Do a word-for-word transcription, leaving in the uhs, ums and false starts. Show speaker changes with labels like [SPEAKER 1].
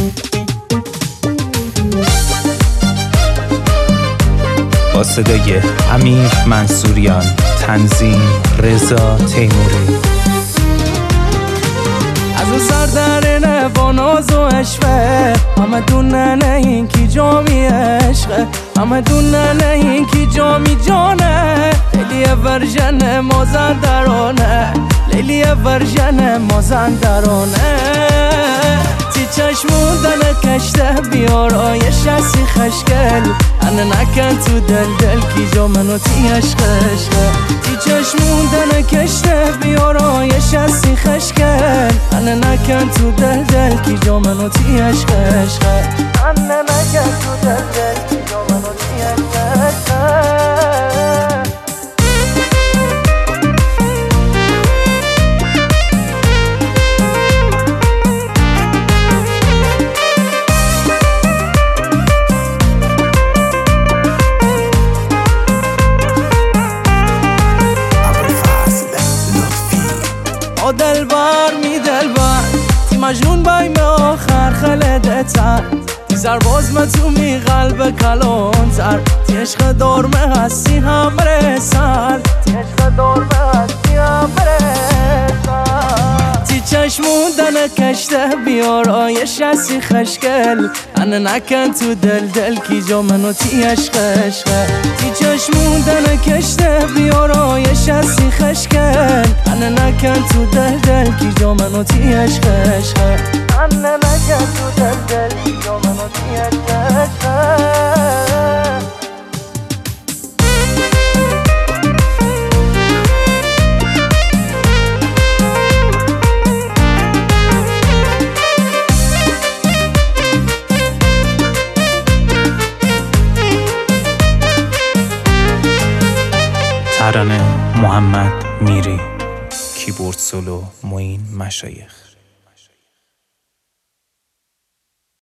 [SPEAKER 1] با صدای امیر منصوریان، تنظیم رضا تیموری.
[SPEAKER 2] از اون سردرنه با ناز و عشقه، همه دوننه این کی جامی عشقه، همه دوننه این کی جامی جانه. لیلی ورژن مازندرانه، لیلی ورژن مازندرانه. تی چشموندن کشته بیارایش هستی خشکل، انه نکن تو دل دل کی جا منو تی عشق عشقه. تی چشموندن کشته بیارایش هستی خشکل، انه نکن تو دل دل کی جا منو تی عشق عشقه. انه نکن تو دل دل کی جا منو تی عشق عشقه. دلبر می دلبر تی مجنون بایم آخر خلدتر، تی زرباز تو می قلب کلان تر، تی عشق دارمه هستی همره سر، تی عشق دارمه هستی همره سر. تی چشموندن کشته بیارایش هستی خشکل، انه نکن تو دل دل کی جا منو تی عشق عشقه. تی چشموندن کشته بیارایش هستی خشکل، انه نکن تو دل دل کی جا منو تی عشق عشقه. انه نکن تو دل دل کی جا منو تی عشق عشقه.
[SPEAKER 1] ترانه محمد میری، کیبورد سولو معین مشایخ.